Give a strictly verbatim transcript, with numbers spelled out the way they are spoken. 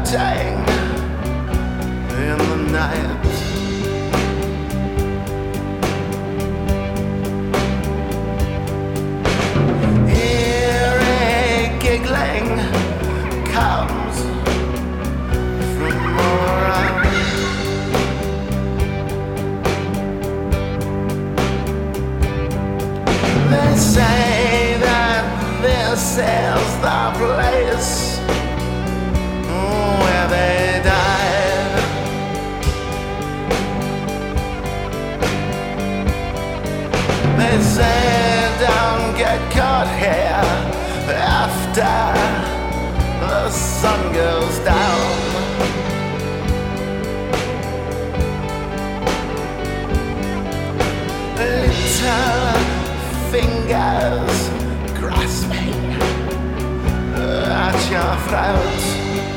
dying in the night. Eerie giggling comes from around. They say that this is the place where they died. They say don't get caught here after the sun goes down. Little fingers grasping at your throat.